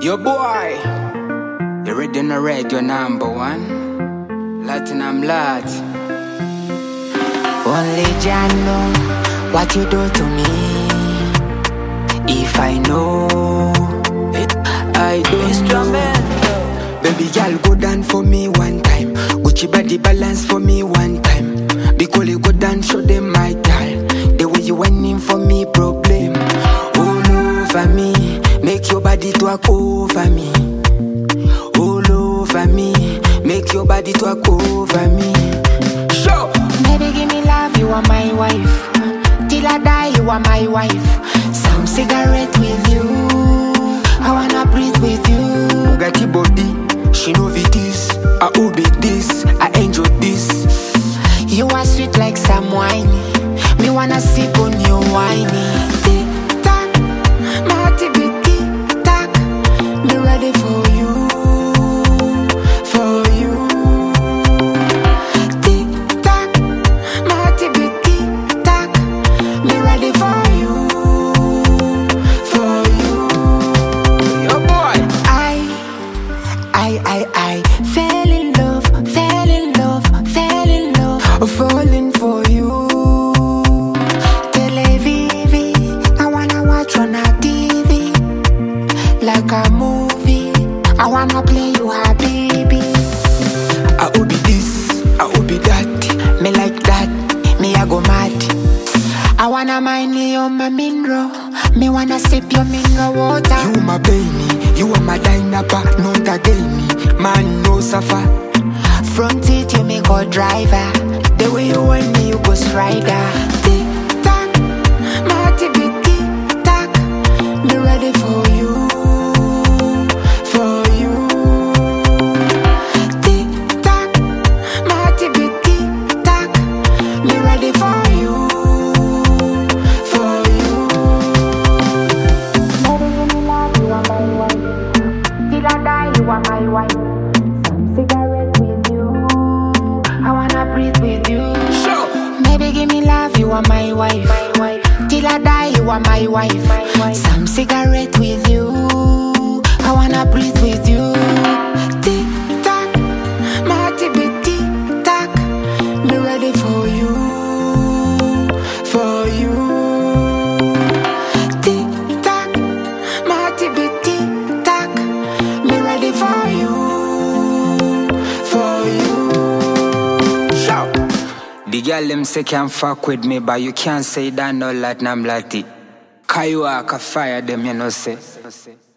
Yo boy, you ready to rate your number one? Latinum lad. Only Jah know what you do to me. If I know, I do. instrumental. Baby girl, go down for me one time. Gucci body balance for me one time. Because you go down, show them my girl. The way you went in for me, problem. All over me, make your body talk over me. All over me, make your body talk over me. Show. Baby, give me love, you are my wife. Till I die, you are my wife. Some cigarette with you, I wanna breathe with you. Bugatti body, she know it is. I owe it this, I enjoy this. You are sweet like some wine. Me wanna sip on your whiny. Tick tock, my heart beat tick tock. Be ready for you, for you. Tick tock, my heart beat tick tock. Be ready for you, for you. Yo boy, I fell in love, fell in love, fell in love. falling for you. Televivi, I wanna watch on a TV like a movie. I wanna play you habibi. I owe it this, I owe it that. Me like that, me I go mad. I wanna mind you my mineral. Me wanna sip your mineral water. You my baby, you are my dynapa, not again me. Man no suffer. Front seat you me go driver. The way you want me you go strider. Tick tock, my heart beat tick tock. Be ready for you, for you. Tick tock, my heart beat tick tock. Be ready for you, for you. Baby, give me love, you are my wife. Till I die, you are my wife. Some cigarette with you, I wanna breathe with you. Show. Baby, give me love, you are my wife. Till I die, you are my wife. Some cigarette with you, I wanna breathe with you. Tick tock, my heart beat tick tock. Be ready for you, for you. Tick tock, my heart beat tick tock. Be ready for you, for you. Show. The girl them say can't fuck with me, but you can't say that no Latinum lati. Kayuaka fire them, you know say.